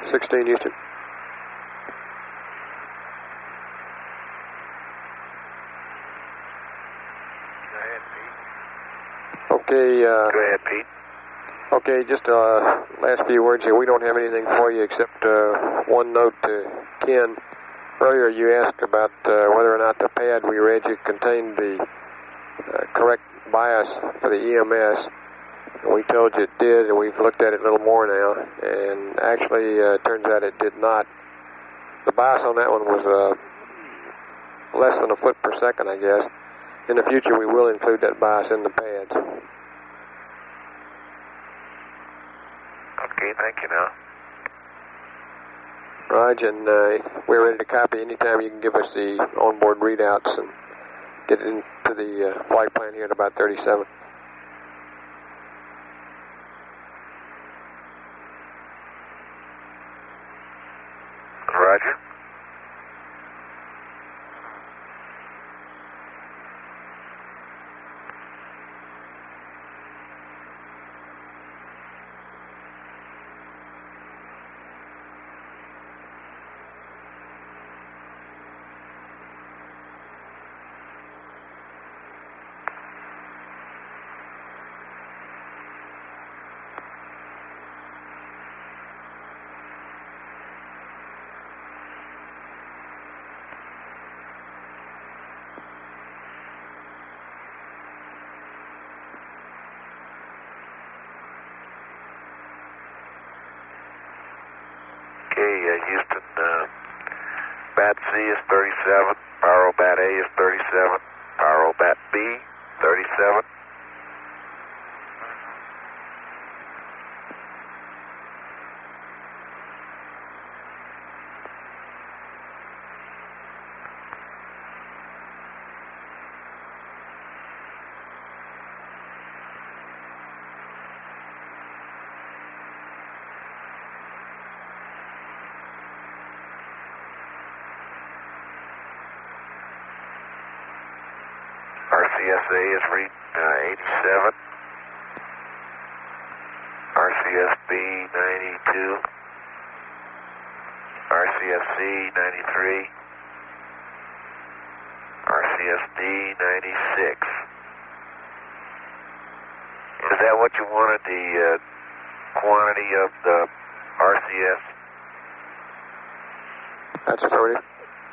16 Houston. Go ahead, Pete. Okay, Go ahead, Pete. okay, just last few words here. We don't have anything for you except one note to Ken. Earlier you asked about whether or not the pad we read you contained the correct bias for the EMS. And we told you it did, and we've looked at it a little more now, and actually it turns out it did not. The bias on that one was less than a foot per second, I guess. In the future we will include that bias in the pads. Okay, thank you now. Raj, and we're ready to copy. Anytime you can give us the onboard readouts and get it into the flight plan here at about 37. Roger. Okay, Houston, bat C is 37, Pyro bat A is 37, Pyro bat B, 37. RCSA is reading 87, RCSB 92, RCSC 93, RCSD 96. Is that what you wanted, the quantity of the RCS? That's affirmative.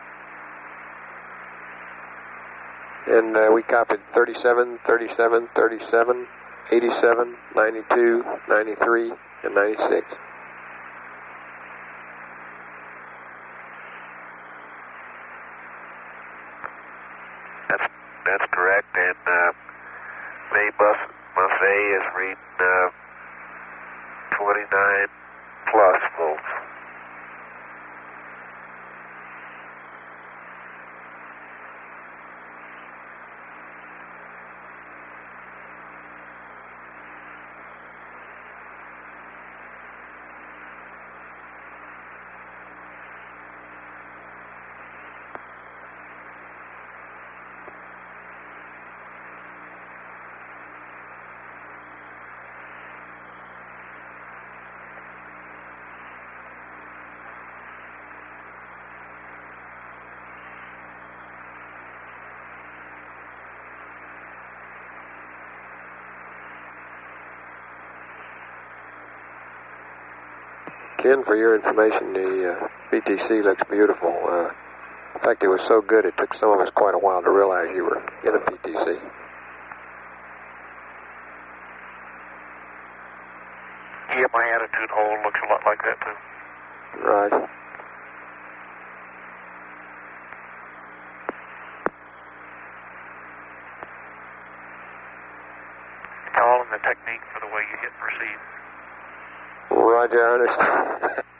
And we copied 37, 37, 37, 87, 92, 93, and 96. That's correct, and bus A is reading 29 plus volts. Ken, for your information, the PTC looks beautiful. In fact, it was so good it took some of us quite a while to realize you were in a PTC. Yeah, my attitude hole looks a lot like that too. Right. Calling the technique for the way you hit and receive. Roger, Ernest.